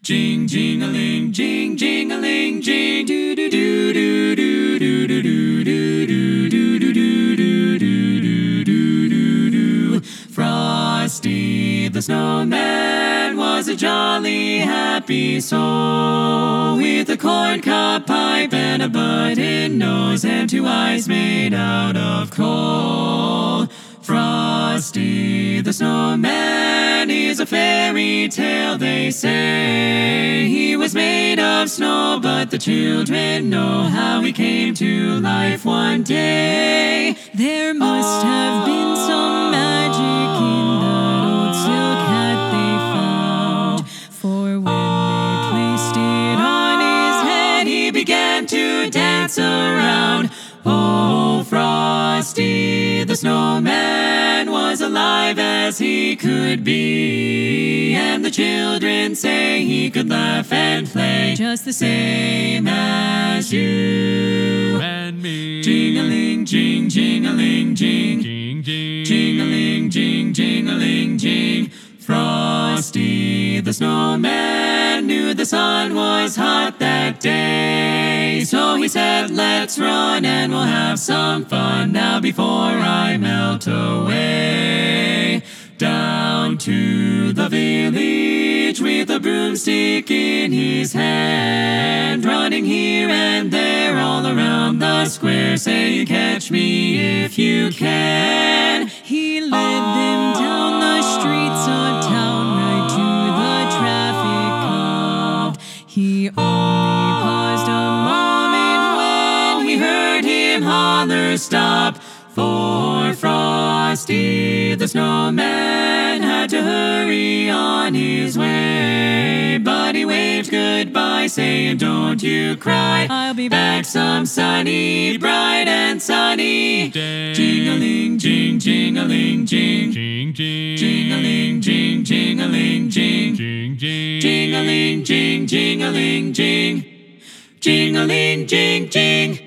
Jing jing-a-ling, jing jing-a-ling, jing do do do do do do do do do do do do do do do do. Frosty the Snowman was a jolly happy soul, with a corncob pipe and a button nose and 2 eyes made out of coal. Frosty the Snowman is a fairy tale, they say. He was made of snow, but the children know how he came to life one day. There must have been some magic in that old silk hat they found, for when they placed it on his head, he began to dance around. Oh, Frosty the Snowman was alive as he could be, and the children say he could laugh and play just the same as you and me. Jing-a-ling, jing, jing-a-ling, jing, Jing jing, jing-a-ling, jing, jing-a-ling, jing. Frosty the Snowman knew the sun was hot that day, so he said, let's run and we'll have some fun now before I melt away. Down to the village with a broomstick in his hand, running here and there all around the square, saying, catch me if you can. He led them down the streets of town, right to the traffic cop. He only paused a moment when he heard him holler, stop. For Frosty the Snowman had to hurry on his way, but he waved goodbye, saying, don't you cry, I'll be back some sunny, bright and sunny day. Jing-a-ling, jing, jing-a-ling, jing, jing jing, jing-a-ling, jing, jing-a-ling, jing, jing jing, jing-a-ling, jing, jing-a-ling, jing, jing-a-ling, jing, jing.